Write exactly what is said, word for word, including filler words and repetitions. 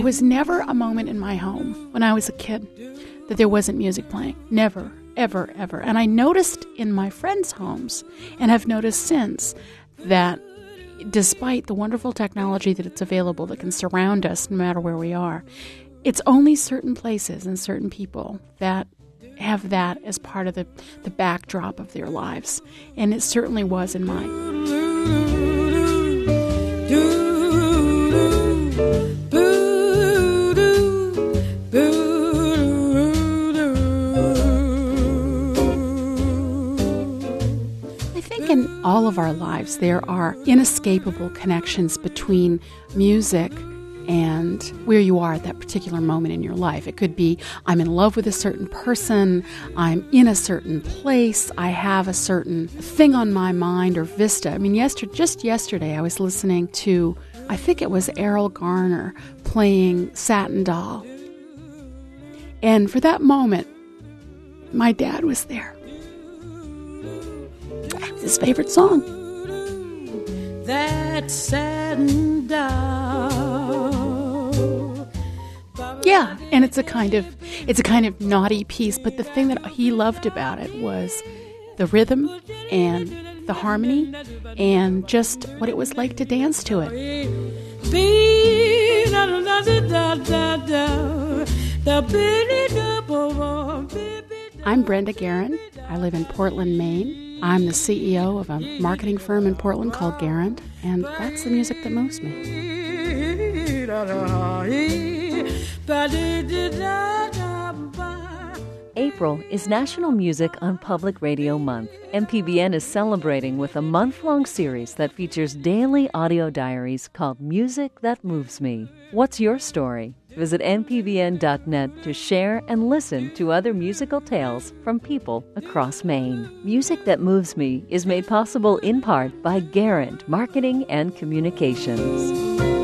was never a moment in my home when I was a kid that there wasn't music playing. Never, ever, ever. And I noticed in my friends' homes, and have noticed since, that despite the wonderful technology that it's available that can surround us no matter where we are, it's only certain places and certain people that have that as part of the, the backdrop of their lives. And it certainly was in mine. In all of our lives, there are inescapable connections between music and where you are at that particular moment in your life. It could be I'm in love with a certain person, I'm in a certain place, I have a certain thing on my mind or vista. I mean, yesterday, just yesterday I was listening to, I think it was Errol Garner playing Satin Doll. And for that moment, my dad was there. It's his favorite song. That satin doll. Yeah, and it's a kind of it's a kind of naughty piece, but the thing that he loved about it was the rhythm and the harmony and just what it was like to dance to it. I'm Brenda Guerin. I live in Portland, Maine. I'm the C E O of a marketing firm in Portland called Guerin, and that's the music that moves me. April is National Music on Public Radio Month. M P B N is celebrating with a month-long series that features daily audio diaries called Music That Moves Me. What's your story? Visit m p b n dot net to share and listen to other musical tales from people across Maine. Music That Moves Me is made possible in part by Guerin Marketing and Communications.